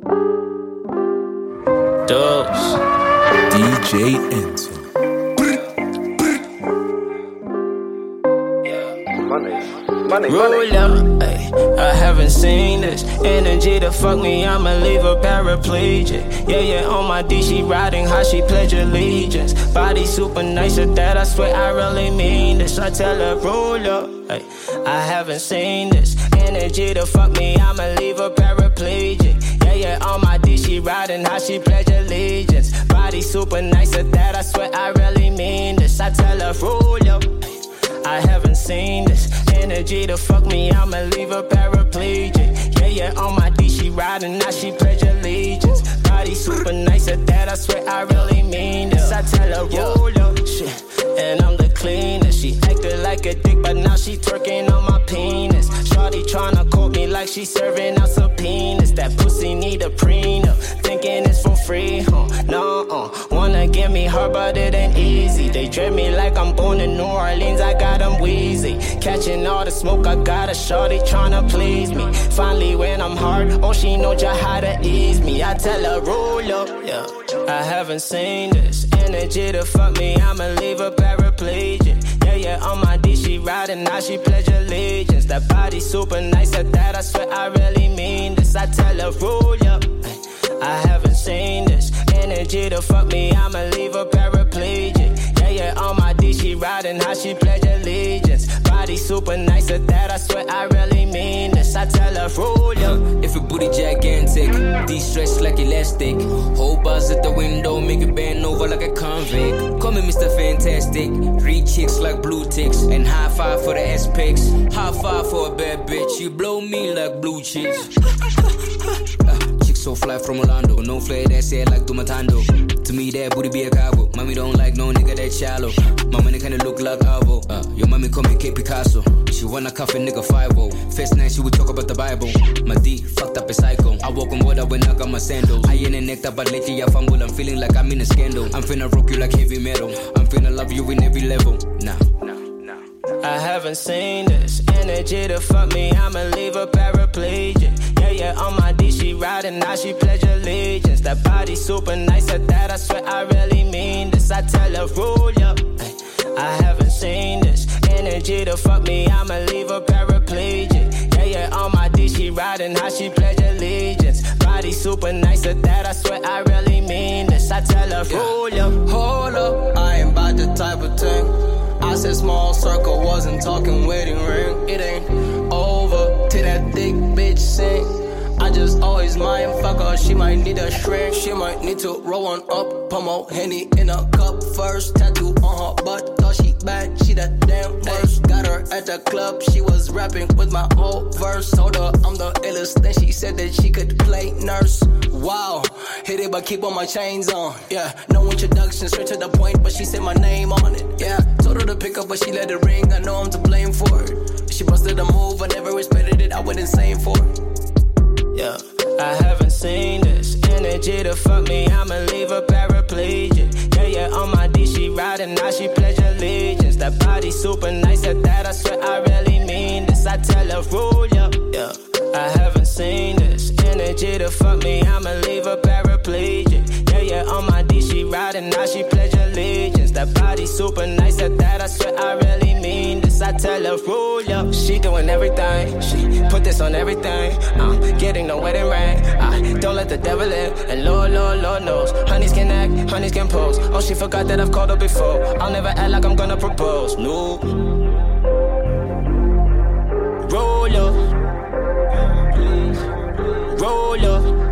Dubs. DJ Enzo. Roll up, ay, I haven't seen this energy to fuck me, I'ma leave her paraplegic. Yeah, on my D, she riding how she pledge allegiance. Body super nice at that, I swear I really mean this. I tell her, roll up, ay, I haven't seen this energy to fuck me, I'ma leave her paraplegic. Yeah, on my D, she riding how she pledge allegiance. Body super nice at that, I swear I really mean this. I tell her, roll up, I haven't seen this energy to fuck me, I'ma leave her paraplegic. Yeah, on my D, she riding, now she pledge allegiance. Body super nice at that, I swear I really mean this. I tell her, roll up, shit, and I'm the cleanest. She acted like a dick, but now she twerking on my penis. Shawty tryna court me like she serving out subpoenas. That pussy need a prenup, thinking it's for free, no, wanna give me her, but it ain't easy. They dread me like I'm born in New Orleans, I got them wheezy. Catching all the smoke, I got a shawty tryna please me. Finally when I'm hard, oh she know just how to ease me. I tell her, roll up, yeah, I haven't seen this energy to fuck me, I'ma leave her paraplegic. Yeah, on my D, she riding, now she pledge allegiance. That body super nice at that, I swear I really mean this. I tell her, roll up, I haven't seen this energy to fuck me, I'ma leave her paraplegic. Yeah, on my D, she riding, how she pledge allegiance. Body super nice at that, I swear I really mean this. I tell her, roll up. If your booty gigantic, de-stretch like elastic. Whole bars at the window, make it bend over like a convict. Call me Mr. Fantastic. 3 chicks like blue ticks. And high five for the S-Pics. High five for a bad bitch. You blow me like blue chicks. Chicks so fly from Orlando. No flare that said like Dumatando. To me that booty be a cabo. Mommy don't like no nigga that shallow. My money kinda look like Avo. Your mommy call me K Picasso. She wanna cuff a nigga 5-0. First night she would talk about the Bible. My D fucked up a psycho. I walk on water when I got my sandals. I ain't an actor but lately I fumble. I'm feeling like I'm in a scandal. I'm finna rock you like heavy metal. I'm finna love you in every level. Nah. I haven't seen this energy to fuck me, I'ma leave her paraplegic. Yeah, on my D, she riding, now she pledge allegiance. That body super nice at that, I swear I really mean this. I tell her, roll up, I haven't seen this energy to fuck me, I'ma leave her paraplegic. Yeah, on my D, she riding, how she pledge allegiance. Body super nice at that, I swear I really mean this. I tell her, roll up, hold up, I ain't about the type of thing. I said small circle, wasn't talking wedding ring. It ain't over till that thick bitch sing. I just always mind fuck her, she might need a shrink. She might need to roll one up, put more Henny in a cup first. Tattoo on her butt, thought she bad, she that damn worst. Got her at the club, she was rapping with my whole verse. Told her I'm the illest, then she said that she could play nurse. Wow, hit it but keep all my chains on. Yeah, no introduction, straight to the point, but she said my name on it. Yeah, told her to pick up but she let it ring, I know I'm to blame for it. She busted a move, I never respected it, I went insane for it. Yeah, I haven't seen this energy to fuck me, I'ma leave her paraplegic. Yeah, on my D, she riding, now she pledge allegiance. That body super nice at that, I swear I really mean this. I tell her, roll up, yeah, I haven't seen this energy to fuck me, I'ma leave her paraplegic. Yeah, on my D, she riding, now she pledge allegiance. That body super nice at that, I swear I really mean this. I tell her, roll up, she doing everything. She put this on everything. Getting no wedding ring. Don't let the devil in. And Lord knows, honeys can act, honeys can pose. Oh, she forgot that I've called her before. I'll never act like I'm gonna propose. No. Roll up, roll up.